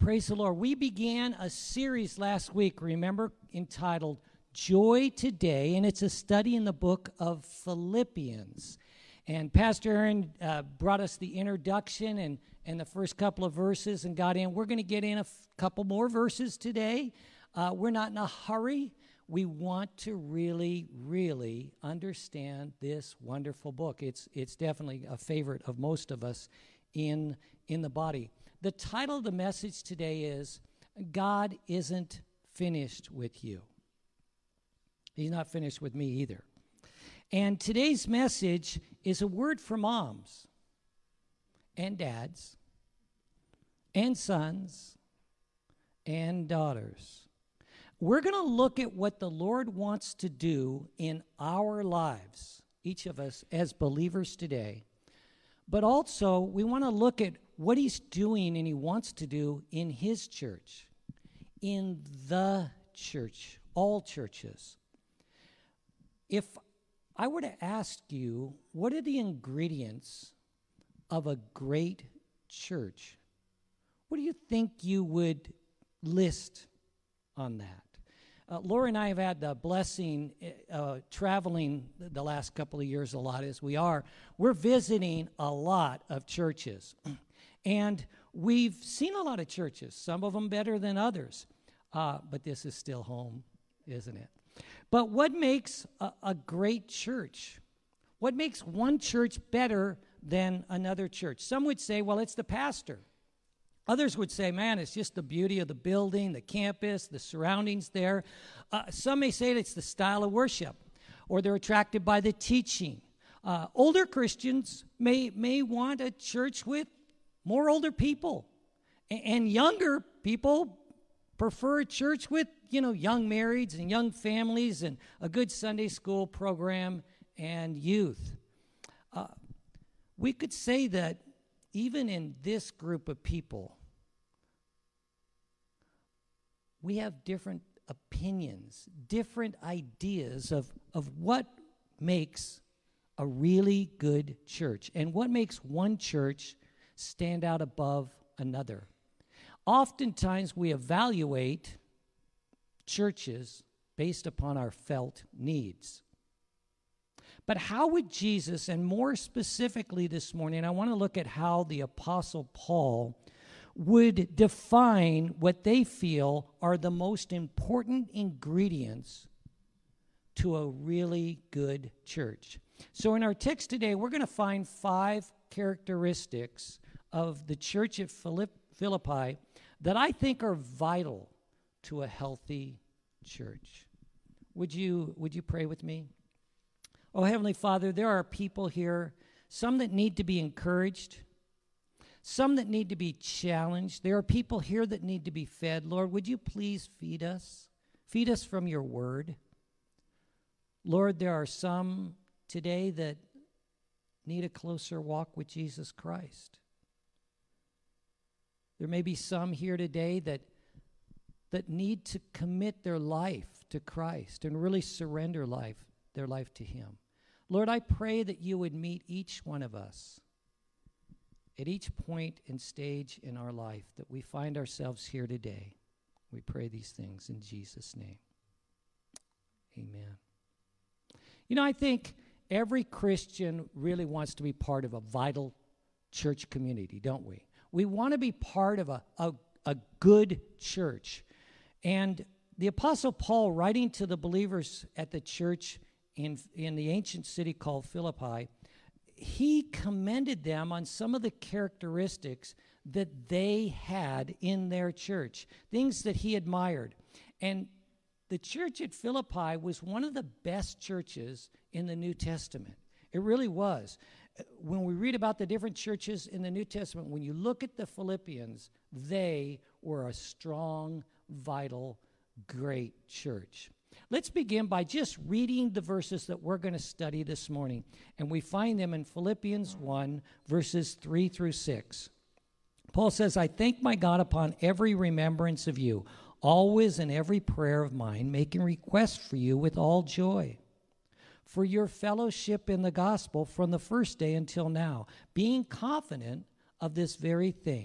Praise the Lord. We began a series last week, remember, entitled Joy Today, and it's a study in the book of Philippians. And Pastor Aaron brought us the introduction and the first couple of verses and got in. We're going to get in a couple more verses today. We're not in a hurry. We want to really, really understand this wonderful book. It's definitely a favorite of most of us in the body. The title of the message today is, God Isn't Finished with You. He's not finished with me either. And today's message is a word for moms and dads and sons and daughters. We're going to look at what the Lord wants to do in our lives, each of us as believers today. But also, we want to look at what he's doing and he wants to do in his church, in the church, all churches. If I were to ask you, what are the ingredients of a great church? What do you think you would list on that? Laura and I have had the blessing traveling the last couple of years a lot as we are. We're visiting a lot of churches. And we've seen a lot of churches, some of them better than others. But this is still home, isn't it? But what makes a great church? What makes one church better than another church? Some would say, well, it's the pastor. Others would say, man, it's just the beauty of the building, the campus, the surroundings there. Some may say it's the style of worship, or they're attracted by the teaching. Older Christians may want a church with more older people, and younger people prefer a church with, young marrieds and young families and a good Sunday school program and youth. We could say that even in this group of people, we have different opinions, different ideas of what makes a really good church and what makes one church stand out above another. Oftentimes we evaluate churches based upon our felt needs. But how would Jesus, and more specifically this morning, I want to look at how the Apostle Paul would define what they feel are the most important ingredients to a really good church. So in our text today, we're going to find 5 characteristics of the church at Philippi that I think are vital to a healthy church. Would you pray with me? Oh, Heavenly Father, there are people here, some that need to be encouraged, some that need to be challenged. There are people here that need to be fed. Lord, would you please feed us? Feed us from your word. Lord, there are some today that need a closer walk with Jesus Christ. There may be some here today that need to commit their life to Christ and really surrender their life to him. Lord, I pray that you would meet each one of us at each point and stage in our life that we find ourselves here today. We pray these things in Jesus' name. Amen. I think every Christian really wants to be part of a vital church community, don't we? We want to be part of a good church. And the Apostle Paul, writing to the believers at the church in the ancient city called Philippi, he commended them on some of the characteristics that they had in their church, things that he admired. And the church at Philippi was one of the best churches in the New Testament. It really was. When we read about the different churches in the New Testament, when you look at the Philippians, they were a strong, vital, great church. Let's begin by just reading the verses that we're going to study this morning. And we find them in Philippians 1, verses 3 through 6. Paul says, I thank my God upon every remembrance of you, always in every prayer of mine, making request for you with all joy, for your fellowship in the gospel from the first day until now, being confident of this very thing,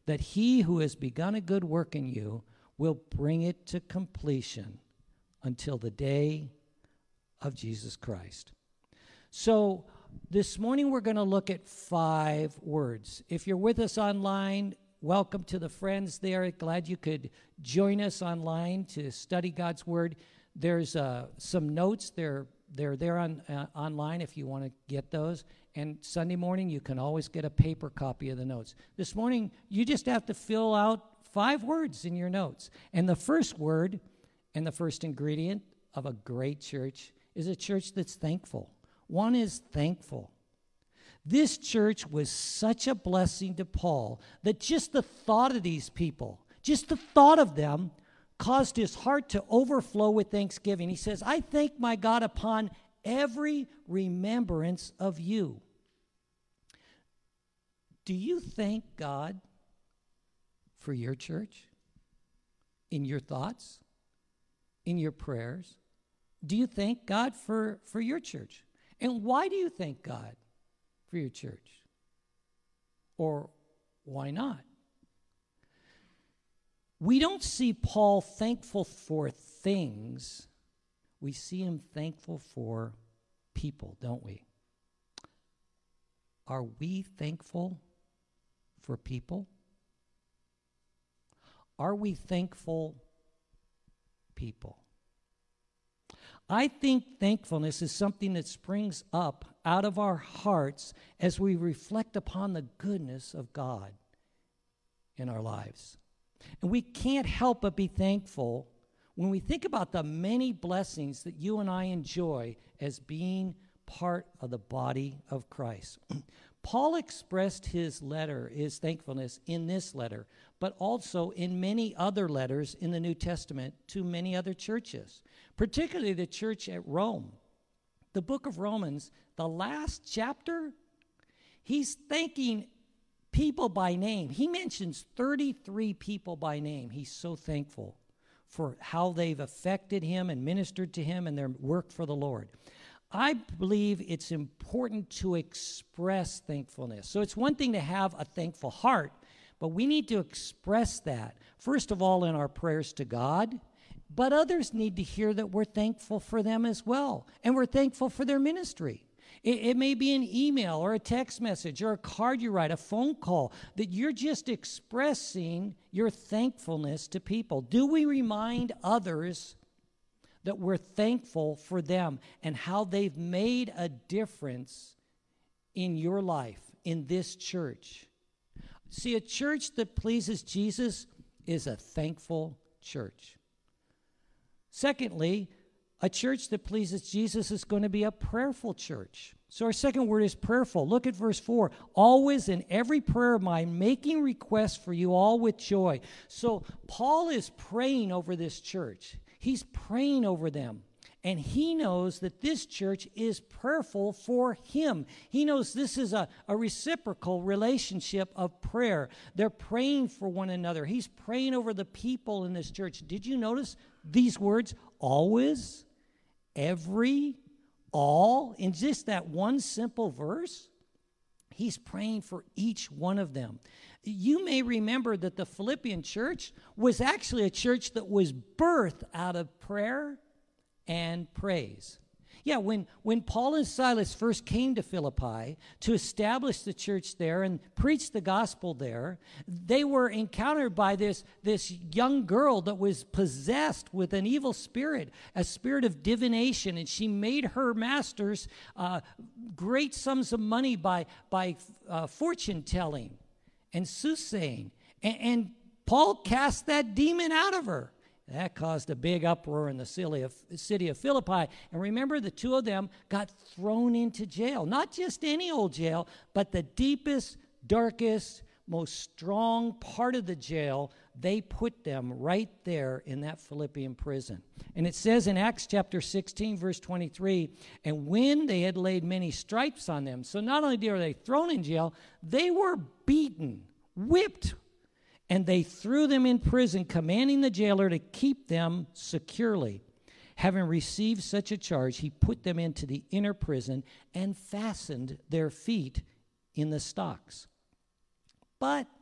that he who has begun a good work in you will bring it to completion until the day of Jesus Christ. So this morning we're going to look at 5 words. If you're with us online, welcome to the friends there. Glad you could join us online to study God's Word. There's some notes. They're there on online if you want to get those. And Sunday morning, you can always get a paper copy of the notes. This morning, you just have to fill out 5 words in your notes. And the first word and the first ingredient of a great church is a church that's thankful. One is thankful. This church was such a blessing to Paul that just the thought of these people, just the thought of them, caused his heart to overflow with thanksgiving. He says, I thank my God upon every remembrance of you. Do you thank God for your church? In your thoughts? In your prayers? Do you thank God for your church? And why do you thank God for your church? Or why not? We don't see Paul thankful for things. We see him thankful for people, don't we? Are we thankful for people? Are we thankful people? I think thankfulness is something that springs up out of our hearts as we reflect upon the goodness of God in our lives. And we can't help but be thankful when we think about the many blessings that you and I enjoy as being part of the body of Christ. Paul expressed his thankfulness in this letter, but also in many other letters in the New Testament to many other churches, particularly the church at Rome. The book of Romans, the last chapter, he's thanking people by name. He mentions 33 people by name. He's so thankful for how they've affected him and ministered to him and their work for the Lord. I believe it's important to express thankfulness. So it's one thing to have a thankful heart, but we need to express that, first of all, in our prayers to God, but others need to hear that we're thankful for them as well, and we're thankful for their ministry. It may be an email or a text message or a card you write, a phone call, that you're just expressing your thankfulness to people. Do we remind others that we're thankful for them and how they've made a difference in your life, in this church? See, a church that pleases Jesus is a thankful church. Secondly, a church that pleases Jesus is going to be a prayerful church. So our second word is prayerful. Look at verse 4. Always in every prayer of mine, making requests for you all with joy. So Paul is praying over this church. He's praying over them. And he knows that this church is prayerful for him. He knows this is a reciprocal relationship of prayer. They're praying for one another. He's praying over the people in this church. Did you notice these words? Always, every, all, in just that one simple verse? He's praying for each one of them. You may remember that the Philippian church was actually a church that was birthed out of prayer and praise. Yeah, when Paul and Silas first came to Philippi to establish the church there and preach the gospel there, they were encountered by this young girl that was possessed with an evil spirit, a spirit of divination, and she made her masters great sums of money by fortune telling and soothsaying. And Paul cast that demon out of her. That caused a big uproar in the city of Philippi. And remember, the two of them got thrown into jail. Not just any old jail, but the deepest, darkest, most strong part of the jail. They put them right there in that Philippian prison. And it says in Acts chapter 16, verse 23, and when they had laid many stripes on them, so not only were they thrown in jail, they were beaten, whipped, and they threw them in prison, commanding the jailer to keep them securely. Having received such a charge, he put them into the inner prison and fastened their feet in the stocks. But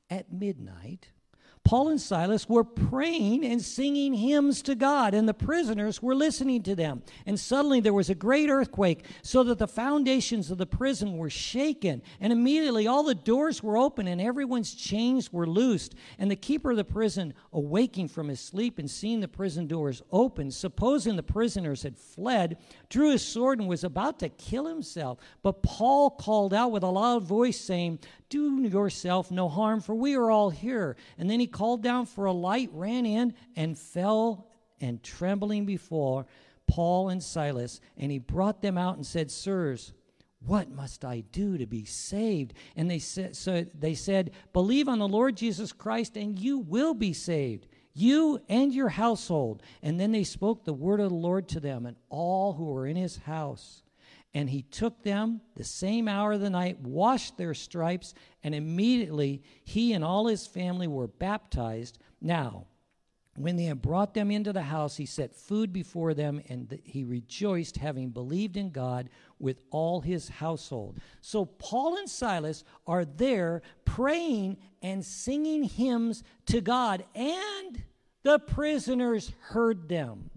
at midnight, Paul and Silas were praying and singing hymns to God, and the prisoners were listening to them. And suddenly there was a great earthquake, so that the foundations of the prison were shaken. And immediately all the doors were open, and everyone's chains were loosed. And the keeper of the prison, awaking from his sleep and seeing the prison doors open, supposing the prisoners had fled, drew his sword and was about to kill himself. But Paul called out with a loud voice, saying, "Do yourself no harm, for we are all here." And then he called down for a light, ran in, and fell and trembling before Paul and Silas. And he brought them out and said, "Sirs, what must I do to be saved?" And they said, "Believe on the Lord Jesus Christ, and you will be saved, you and your household." And then they spoke the word of the Lord to them and all who were in his house. And he took them the same hour of the night, washed their stripes, and immediately he and all his family were baptized. Now, when they had brought them into the house, he set food before them, and he rejoiced, having believed in God with all his household. So Paul and Silas are there praying and singing hymns to God, and the prisoners heard them.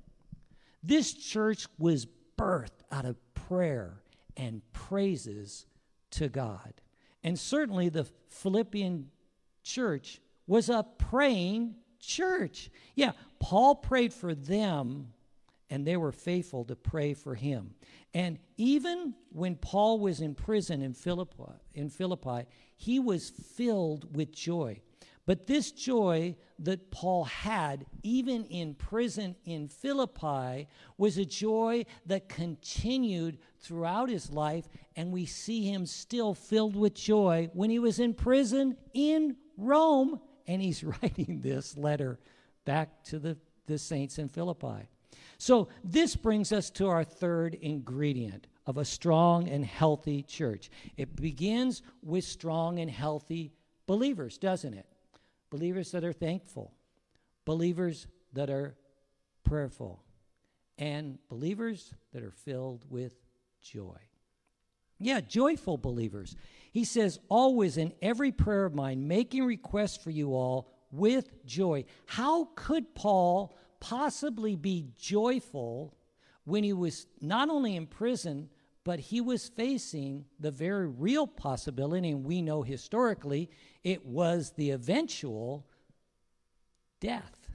This church was birthed out of prayer and praises to God. And certainly the Philippian church was a praying church. Yeah, Paul prayed for them, and they were faithful to pray for him. And even when Paul was in prison in Philippi, he was filled with joy. But this joy that Paul had, even in prison in Philippi, was a joy that continued throughout his life, and we see him still filled with joy when he was in prison in Rome, and he's writing this letter back to the saints in Philippi. So this brings us to our third ingredient of a strong and healthy church. It begins with strong and healthy believers, doesn't it? Believers that are thankful, believers that are prayerful, and believers that are filled with joy. Yeah, joyful believers. He says, always in every prayer of mine, making requests for you all with joy. How could Paul possibly be joyful when he was not only in prison, but he was facing the very real possibility, and we know historically it was the eventual death?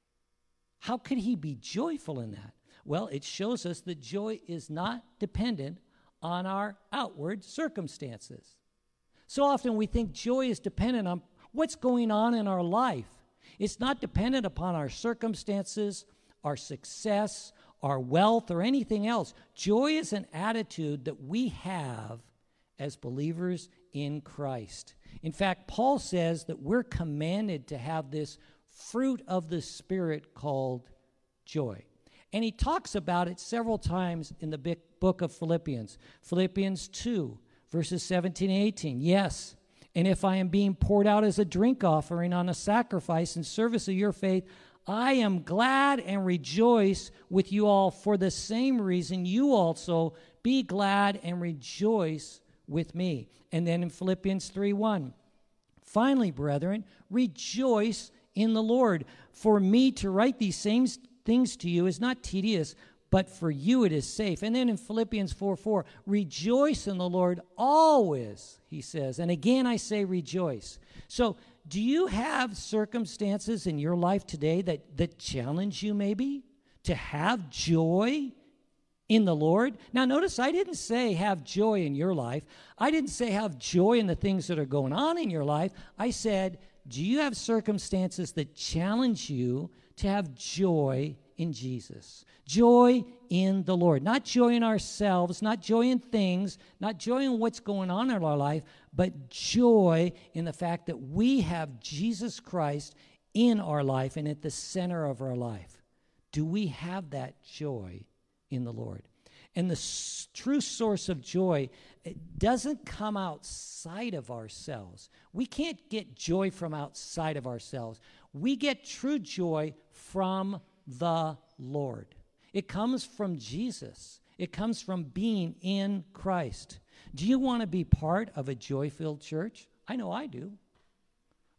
How could he be joyful in that? Well, it shows us that joy is not dependent on our outward circumstances. So often we think joy is dependent on what's going on in our life. It's not dependent upon our circumstances, our success, our wealth, or anything else. Joy is an attitude that we have as believers in Christ. In fact, Paul says that we're commanded to have this fruit of the Spirit called joy. And he talks about it several times in the book of Philippians. Philippians 2, verses 17 and 18. Yes, and if I am being poured out as a drink offering on a sacrifice in service of your faith, I am glad and rejoice with you all. For the same reason, you also be glad and rejoice with me. And then in Philippians 3:1, finally, brethren, rejoice in the Lord. For me to write these same things to you is not tedious, but for you it is safe. And then in Philippians 4:4, rejoice in the Lord always, he says. And again I say rejoice. So do you have circumstances in your life today that challenge you maybe to have joy in the Lord? Now notice I didn't say have joy in your life. I didn't say have joy in the things that are going on in your life. I said, do you have circumstances that challenge you to have joy in Jesus? Joy in the Lord. Not joy in ourselves, not joy in things, not joy in what's going on in our life, but joy in the fact that we have Jesus Christ in our life and at the center of our life. Do we have that joy in the Lord? And the true source of joy, it doesn't come outside of ourselves. We can't get joy from outside of ourselves. We get true joy from the Lord. It comes from Jesus. It comes from being in Christ. Do you want to be part of a joy-filled church? I know I do.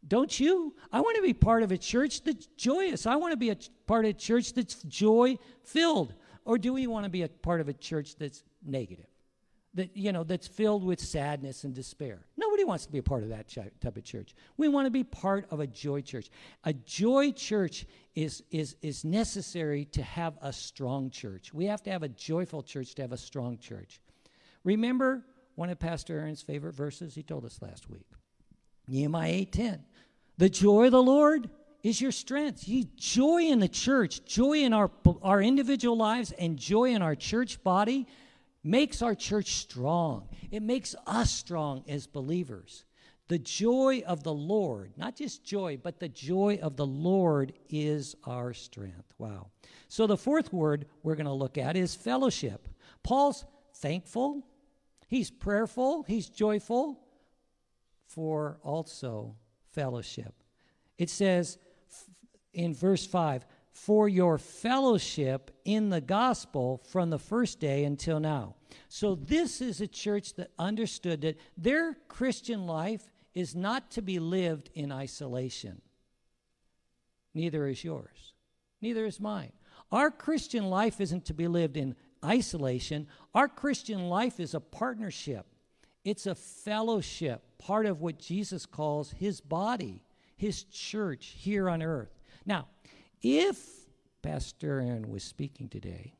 Don't you? I want to be part of a church that's joyous. I want to be a part of a church that's joy-filled. Or do we want to be a part of a church that's negative? That's filled with sadness and despair. Nobody wants to be a part of that type of church. We want to be part of a joy church. A joy church is necessary to have a strong church. We have to have a joyful church to have a strong church. Remember one of Pastor Aaron's favorite verses? He told us last week. Nehemiah 8:10. The joy of the Lord is your strength. Joy in the church, joy in our individual lives, and joy in our church body makes our church strong. It makes us strong as believers. The joy of the Lord, not just joy, but the joy of the Lord is our strength. Wow. So the fourth word we're going to look at is fellowship. Paul's thankful, he's prayerful, he's joyful for also fellowship. It says in verse 5, for your fellowship in the gospel from the first day until now. So this is a church that understood that their Christian life is not to be lived in isolation. Neither is yours. Neither is mine. Our Christian life isn't to be lived in isolation. Our Christian life is a partnership. It's a fellowship, part of what Jesus calls his body, his church here on earth. Now, if Pastor Aaron was speaking today,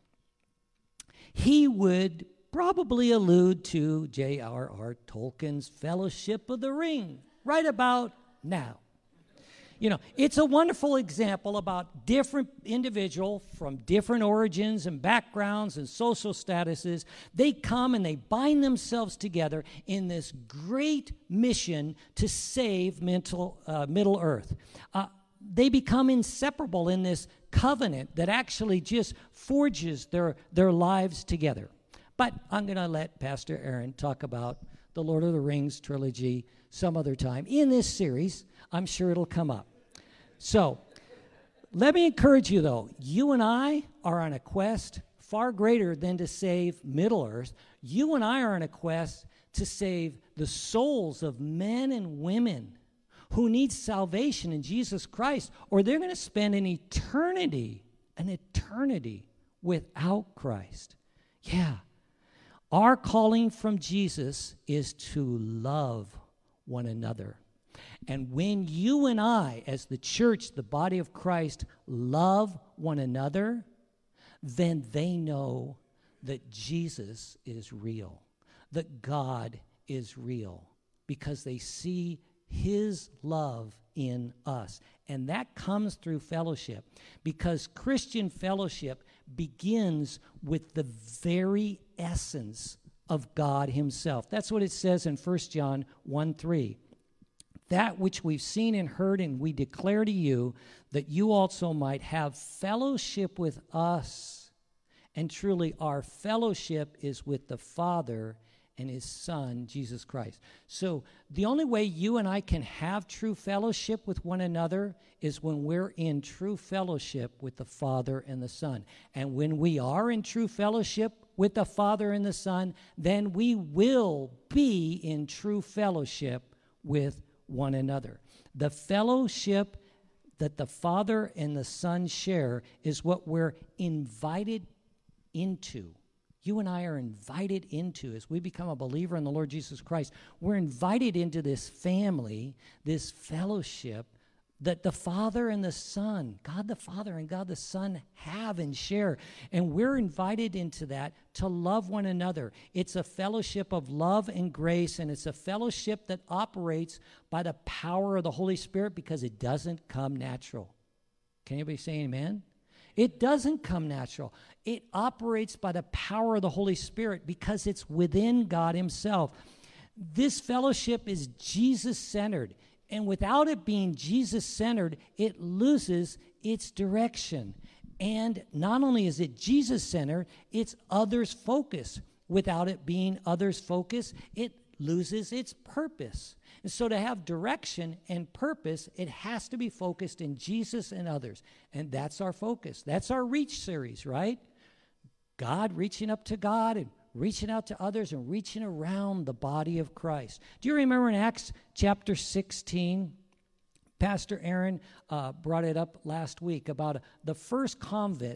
he would probably allude to J.R.R. Tolkien's Fellowship of the Ring right about now. It's a wonderful example about different individuals from different origins and backgrounds and social statuses. They come and they bind themselves together in this great mission to save Middle Earth. They become inseparable in this covenant that actually just forges their lives together. But I'm going to let Pastor Aaron talk about the Lord of the Rings trilogy some other time. In this series, I'm sure it'll come up. So, let me encourage you, though. You and I are on a quest far greater than to save Middle Earth. You and I are on a quest to save the souls of men and women who need salvation in Jesus Christ, or they're going to spend an eternity without Christ. Yeah. Our calling from Jesus is to love one another. And when you and I, as the church, the body of Christ, love one another, then they know that Jesus is real, that God is real, because they see his love in us. And that comes through fellowship, because Christian fellowship begins with the very essence of God himself. That's what it says in 1 John 1:3. That which we've seen and heard, and we declare to you, that you also might have fellowship with us. And truly, our fellowship is with the Father and his Son, Jesus Christ. So the only way you and I can have true fellowship with one another is when we're in true fellowship with the Father and the Son. And when we are in true fellowship with the Father and the Son, then we will be in true fellowship with one another. The fellowship that the Father and the Son share is what we're invited into. You and I are invited into, as we become a believer in the Lord Jesus Christ, we're invited into this family, this fellowship that the Father and the Son, God the Father and God the Son have and share. And we're invited into that to love one another. It's a fellowship of love and grace, and it's a fellowship that operates by the power of the Holy Spirit, because it doesn't come natural. Can anybody say amen? It doesn't come natural. It operates by the power of the Holy Spirit because it's within God himself. This fellowship is Jesus-centered. And without it being Jesus-centered, it loses its direction. And not only is it Jesus-centered, it's others-focused. Without it being others-focused, it loses its purpose. And so to have direction and purpose, it has to be focused in Jesus and others. And that's our focus. That's our Reach series, right? God reaching up to God and reaching out to others and reaching around the body of Christ. Do you remember in Acts chapter 16 Pastor Aaron brought it up last week about the first convert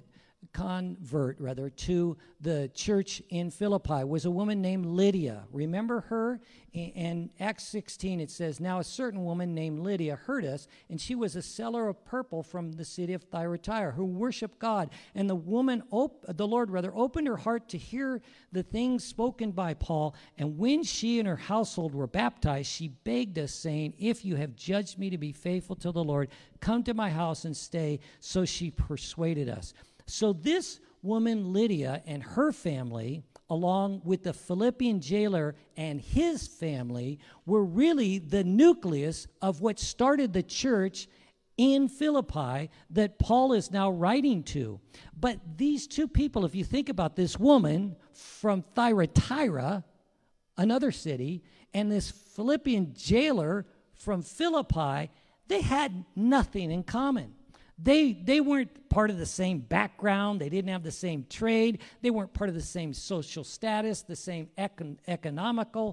to the church in Philippi was a woman named Lydia. Remember her? In Acts 16 it says, "Now a certain woman named Lydia heard us, and she was a seller of purple from the city of Thyatira, who worshiped God. And the Lord opened her heart to hear the things spoken by Paul. And when she and her household were baptized, she begged us, saying, 'If you have judged me to be faithful to the Lord, come to my house and stay.' So she persuaded us." So this woman, Lydia, and her family, along with the Philippian jailer and his family, were really the nucleus of what started the church in Philippi that Paul is now writing to. But these two people, if you think about this woman from Thyatira, another city, and this Philippian jailer from Philippi, they had nothing in common. They weren't part of the same background. They didn't have the same trade. They weren't part of the same social status, the same economical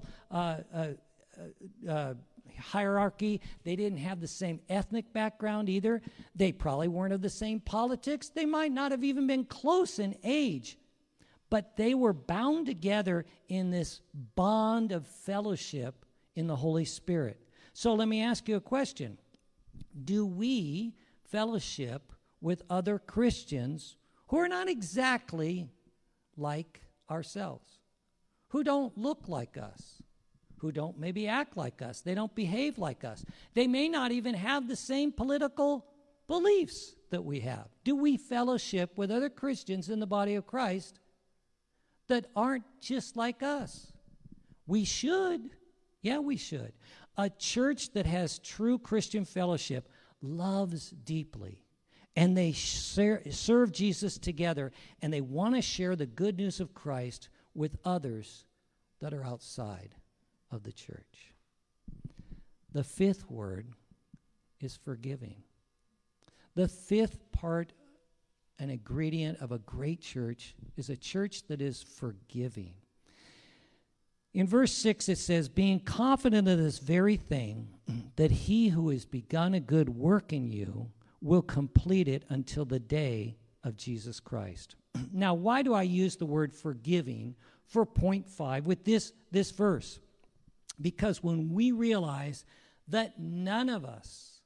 hierarchy. They didn't have the same ethnic background either. They probably weren't of the same politics. They might not have even been close in age. But they were bound together in this bond of fellowship in the Holy Spirit. So let me ask you a question. Do we fellowship with other Christians who are not exactly like ourselves, who don't look like us, who don't maybe act like us, they don't behave like us, they may not even have the same political beliefs that we have? Do we fellowship with other Christians in the body of Christ that aren't just like us? We should. Yeah, we should. A church that has true Christian fellowship loves deeply, and they serve Jesus together, and they want to share the good news of Christ with others that are outside of the church. The fifth word is forgiving. The fifth part, an ingredient of a great church, is a church that is forgiving. In verse 6 it says, "Being confident of this very thing, that he who has begun a good work in you will complete it until the day of Jesus Christ." Now, why do I use the word forgiving for point 5 with this verse? Because when we realize that none of us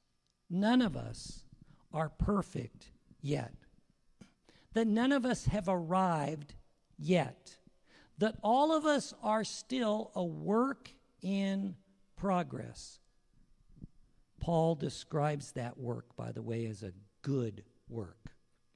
are perfect yet, that none of us have arrived yet, that all of us are still a work in progress. Paul describes that work, by the way, as a good work.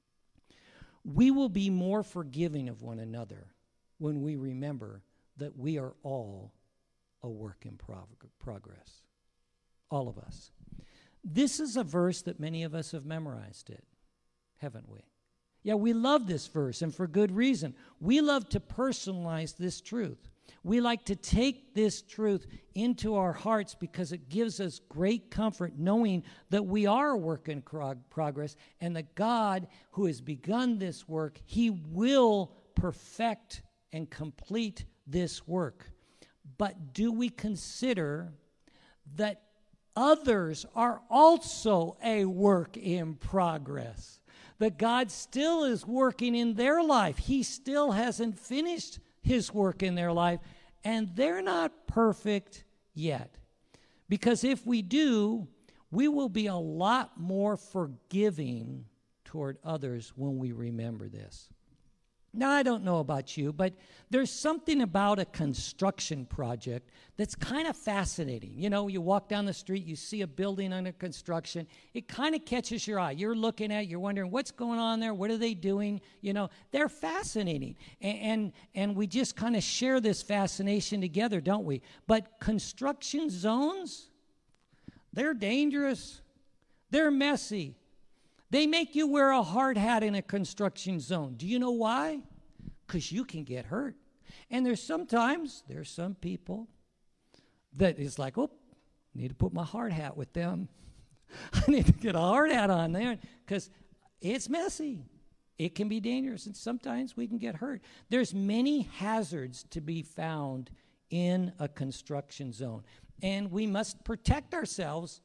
We will be more forgiving of one another when we remember that we are all a work in progress. All of us. This is a verse that many of us have memorized it, haven't we? Yeah, we love this verse, and for good reason. We love to personalize this truth. We like to take this truth into our hearts because it gives us great comfort knowing that we are a work in progress, and that God, who has begun this work, he will perfect and complete this work. But do we consider that others are also a work in progress? That God still is working in their life. He still hasn't finished his work in their life, and they're not perfect yet. Because if we do, we will be a lot more forgiving toward others when we remember this. Now, I don't know about you, but there's something about a construction project that's kind of fascinating. You know, you walk down the street, you see a building under construction. It kind of catches your eye. You're looking at it, you're wondering what's going on there, what are they doing? You know, they're fascinating. And we just kind of share this fascination together, don't we? But construction zones, they're dangerous. They're messy. They make you wear a hard hat in a construction zone. Do you know why? Because you can get hurt. And there's some people that is like, oh, I need to put my hard hat with them. I need to get a hard hat on there because it's messy. It can be dangerous, and sometimes we can get hurt. There's many hazards to be found in a construction zone, and we must protect ourselves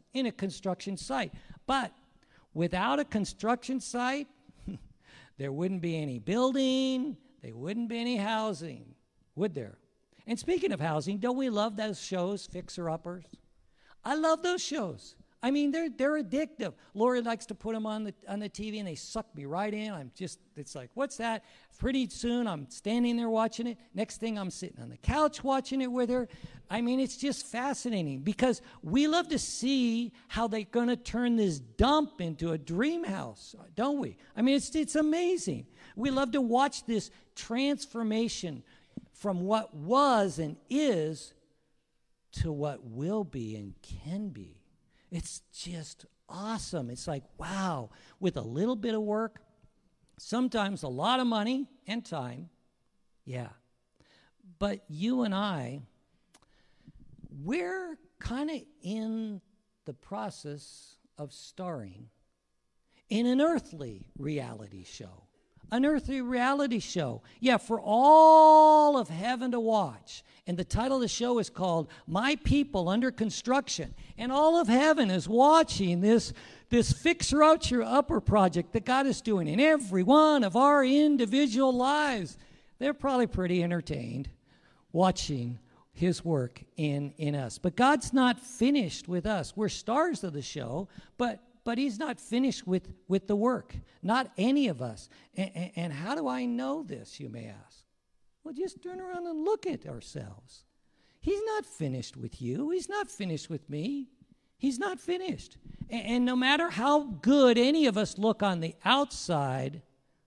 in a construction site. But without a construction site, there wouldn't be any building, there wouldn't be any housing, would there? And speaking of housing, don't we love those shows, Fixer Uppers? I love those shows. I mean, they're addictive. Lori likes to put them on the TV, and they suck me right in. It's like, what's that? Pretty soon, I'm standing there watching it. Next thing, I'm sitting on the couch watching it with her. I mean, it's just fascinating because we love to see how they're going to turn this dump into a dream house, don't we? I mean, it's amazing. We love to watch this transformation from what was and is to what will be and can be. It's just awesome. It's like, wow, with a little bit of work, sometimes a lot of money and time, yeah. But you and I, we're kind of in the process of starring in an earthly reality show. An earthly reality show. Yeah, for all of heaven to watch. And the title of the show is called My People Under Construction. And all of heaven is watching this Fixer Upper project that God is doing in every one of our individual lives. They're probably pretty entertained watching his work in us. But God's not finished with us. We're stars of the show, but he's not finished with the work. Not any of us. And how do I know this, you may ask? Well, just turn around and look at ourselves. He's not finished with you. He's not finished with me. He's not finished. And no matter how good any of us look on the outside,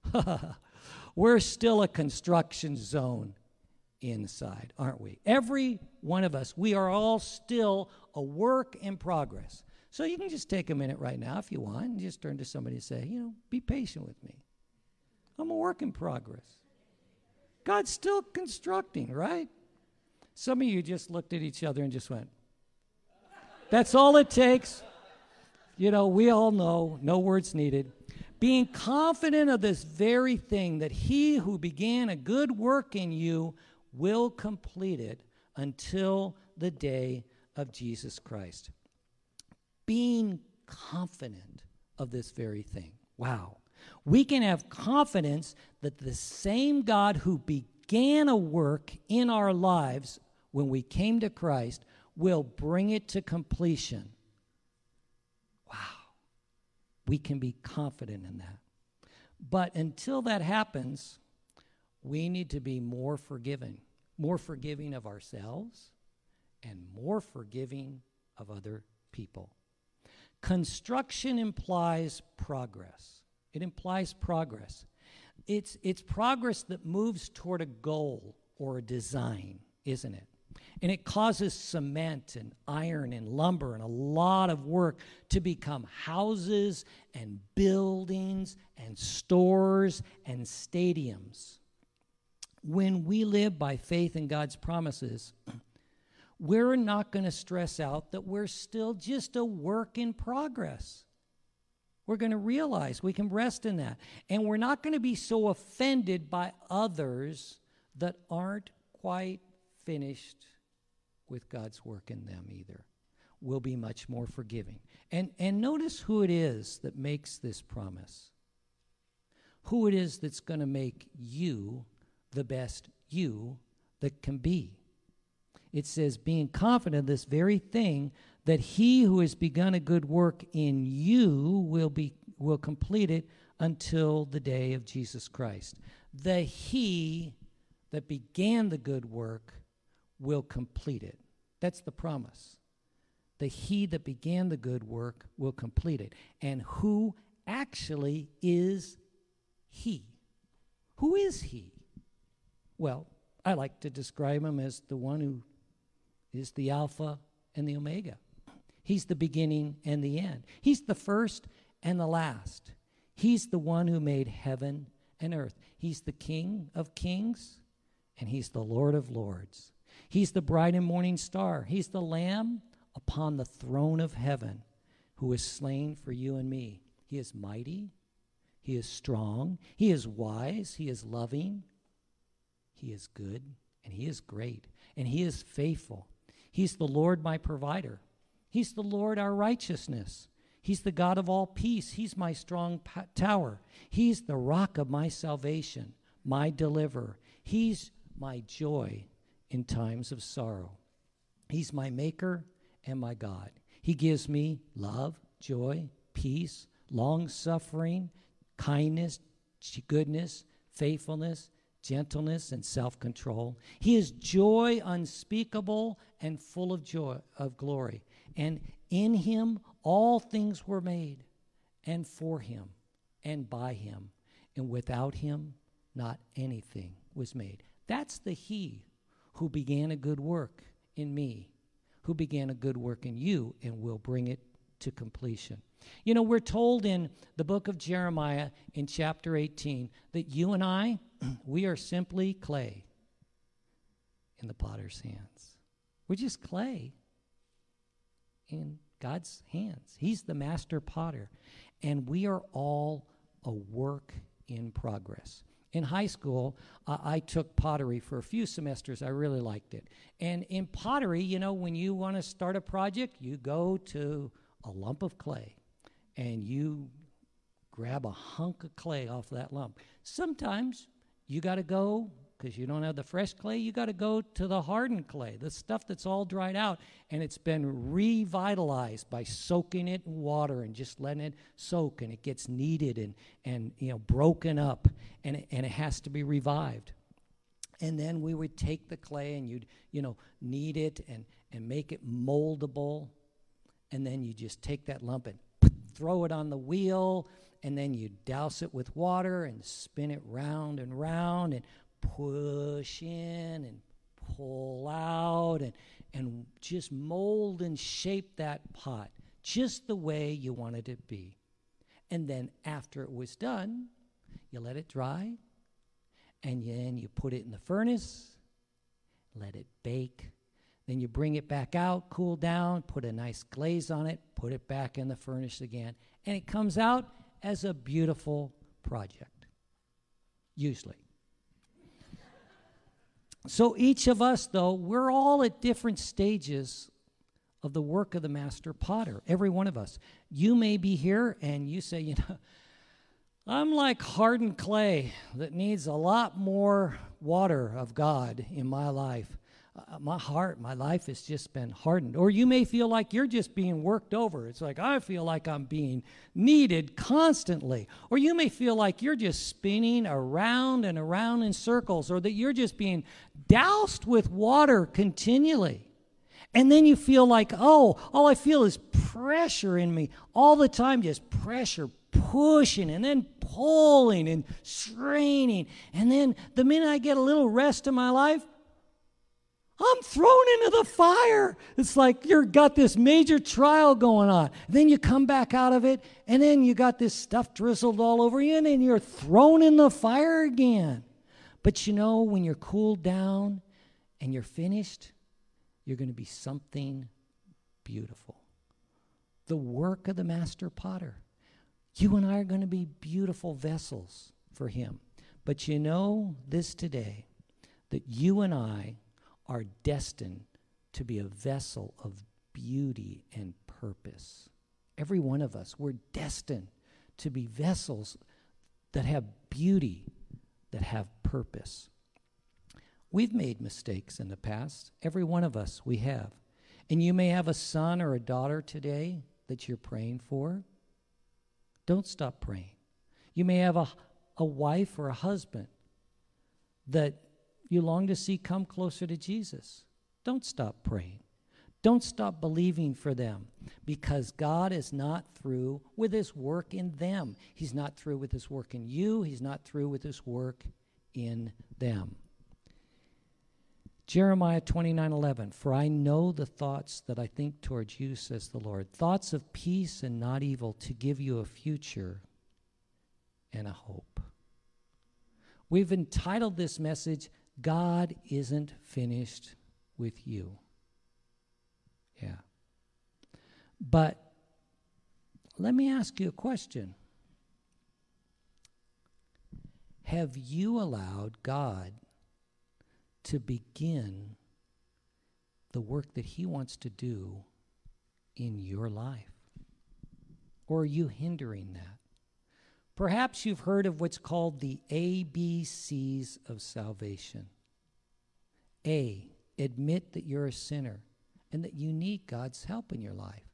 we're still a construction zone inside, aren't we? Every one of us, we are all still a work in progress. So you can just take a minute right now if you want and just turn to somebody and say, be patient with me. I'm a work in progress. God's still constructing, right? Some of you just looked at each other and just went, that's all it takes. We all know, no words needed. Being confident of this very thing, that he who began a good work in you will complete it until the day of Jesus Christ. Being confident of this very thing. Wow. We can have confidence that the same God who began a work in our lives when we came to Christ will bring it to completion. Wow. We can be confident in that. But until that happens, we need to be more forgiving of ourselves and more forgiving of other people. Construction implies progress. It implies progress. It's progress that moves toward a goal or a design, isn't it? And it causes cement and iron and lumber and a lot of work to become houses and buildings and stores and stadiums. When we live by faith in God's promises, we're not going to stress out that we're still just a work in progress. We're going to realize we can rest in that. And we're not going to be so offended by others that aren't quite finished with God's work in them either. We'll be much more forgiving. And notice who it is that makes this promise. Who it is that's going to make you the best you that can be. It says, being confident of this very thing, that he who has begun a good work in you will complete it until the day of Jesus Christ. The he that began the good work will complete it. That's the promise. The he that began the good work will complete it. And who actually is he? Who is he? Well, I like to describe him as the one who is the Alpha and the Omega. He's the beginning and the end. He's the first and the last. He's the one who made heaven and earth. He's the King of kings, and he's the Lord of lords. He's the bright and morning star. He's the Lamb upon the throne of heaven who is slain for you and me. He is mighty. He is strong. He is wise. He is loving. He is good, and he is great, and he is faithful. He's the Lord, my provider. He's the Lord our righteousness. He's the God of all peace. He's my strong tower. He's the rock of my salvation, my deliverer. He's my joy in times of sorrow. He's my maker and my God. He gives me love, joy, peace, long-suffering, kindness, goodness, faithfulness, gentleness, and self-control. He is joy unspeakable and full of joy, of glory. And in him all things were made, and for him, and by him. And without him, not anything was made. That's the he who began a good work in me, who began a good work in you, and will bring it to completion. You know, we're told in the book of Jeremiah in chapter 18 that you and I, we are simply clay in the potter's hands. We're just clay in God's hands. He's the master potter. And we are all a work in progress. In high school, I took pottery for a few semesters. I really liked it. And in pottery, you know, when you want to start a project, you go to a lump of clay and you grab a hunk of clay off that lump. Sometimes you got to go, because you don't have the fresh clay, you got to go to the hardened clay, the stuff that's all dried out, and it's been revitalized by soaking it in water and just letting it soak, and it gets kneaded and you know, broken up, and it has to be revived. And then we would take the clay and you'd, you know, knead it and make it moldable, and then you just take that lump and throw it on the wheel, and then you douse it with water and spin it round and round and push in and pull out and just mold and shape that pot just the way you wanted it to be. And then after it was done, you let it dry, and then you put it in the furnace, let it bake. Then you bring it back out, cool down, put a nice glaze on it, put it back in the furnace again, and it comes out as a beautiful project, usually. So each of us, though, we're all at different stages of the work of the master potter, every one of us. You may be here and you say, you know, I'm like hardened clay that needs a lot more water of God in my life. My heart, my life has just been hardened. Or you may feel like you're just being worked over. It's like, I feel like I'm being kneaded constantly. Or you may feel like you're just spinning around and around in circles, or that you're just being doused with water continually. And then you feel like, oh, all I feel is pressure in me all the time, just pressure, pushing and then pulling and straining. And then the minute I get a little rest in my life, I'm thrown into the fire. It's like you've got this major trial going on. Then you come back out of it, and then you got this stuff drizzled all over you, and then you're thrown in the fire again. But you know, when you're cooled down and you're finished, you're going to be something beautiful. The work of the master potter. You and I are going to be beautiful vessels for him. But you know this today, that you and I are destined to be a vessel of beauty and purpose. Every one of us, we're destined to be vessels that have beauty, that have purpose. We've made mistakes in the past. Every one of us, we have. And you may have a son or a daughter today that you're praying for. Don't stop praying. You may have a wife or a husband that you long to see come closer to Jesus. Don't stop praying. Don't stop believing for them, because God is not through with his work in them. He's not through with his work in you. He's not through with his work in them. Jeremiah 29:11, for I know the thoughts that I think towards you, says the Lord, thoughts of peace and not evil, to give you a future and a hope. We've entitled this message, God isn't finished with you. Yeah. But let me ask you a question. Have you allowed God to begin the work that he wants to do in your life? Or are you hindering that? Perhaps you've heard of what's called the ABCs of salvation. A, admit that you're a sinner and that you need God's help in your life.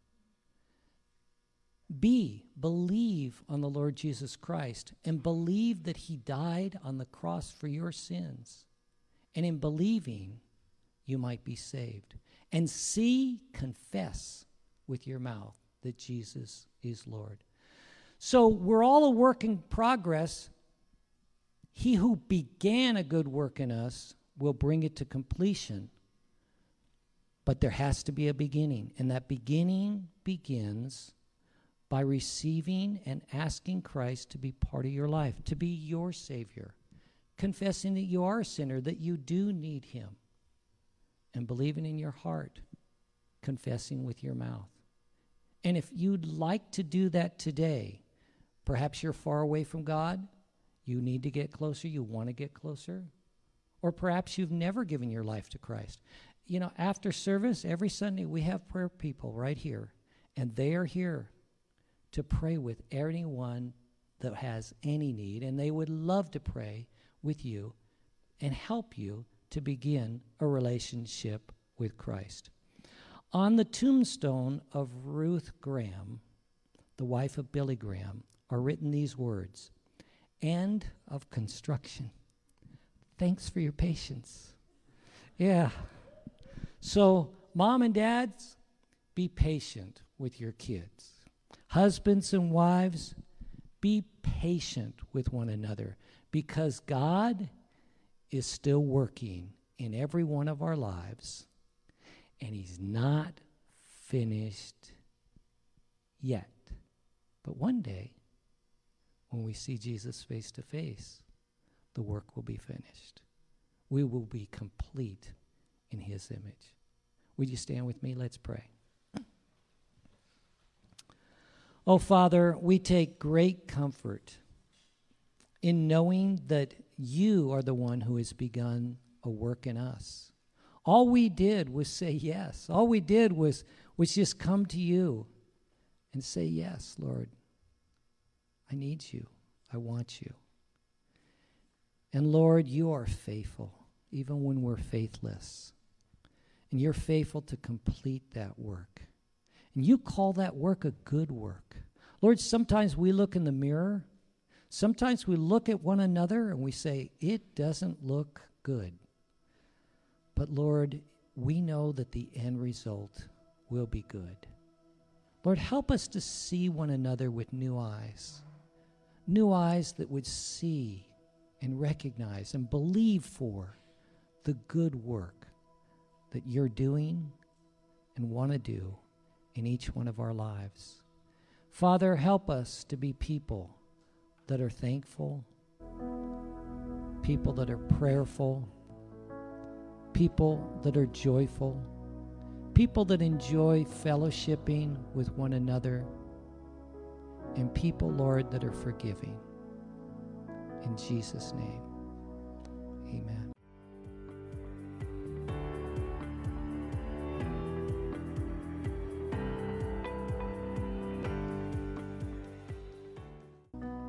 B, believe on the Lord Jesus Christ and believe that he died on the cross for your sins. And in believing, you might be saved. And C, confess with your mouth that Jesus is Lord. So we're all a work in progress. He who began a good work in us will bring it to completion. But there has to be a beginning, and that beginning begins by receiving and asking Christ to be part of your life, to be your Savior, confessing that you are a sinner, that you do need him, and believing in your heart, confessing with your mouth. And if you'd like to do that today, perhaps you're far away from God, you need to get closer, you want to get closer, or perhaps you've never given your life to Christ. You know, after service, every Sunday, we have prayer people right here, and they are here to pray with anyone that has any need, and they would love to pray with you and help you to begin a relationship with Christ. On the tombstone of Ruth Graham, the wife of Billy Graham, are written these words: "End of construction. Thanks for your patience." Yeah. So, mom and dads, be patient with your kids. Husbands and wives, be patient with one another, because God is still working in every one of our lives, and he's not finished yet. But one day, when we see Jesus face to face, the work will be finished. We will be complete in his image. Would you stand with me? Let's pray. Oh, Father, we take great comfort in knowing that you are the one who has begun a work in us. All we did was say yes. All we did was just come to you and say, yes, Lord, I need you. I want you. And Lord, you are faithful, even when we're faithless. And you're faithful to complete that work. And you call that work a good work. Lord, sometimes we look in the mirror. Sometimes we look at one another and we say, it doesn't look good. But Lord, we know that the end result will be good. Lord, help us to see one another with new eyes that would see and recognize and believe for the good work that you're doing and want to do in each one of our lives. Father, help us to be people that are thankful, people that are prayerful, people that are joyful, people that enjoy fellowshipping with one another, and people, Lord, that are forgiving. In Jesus' name, amen.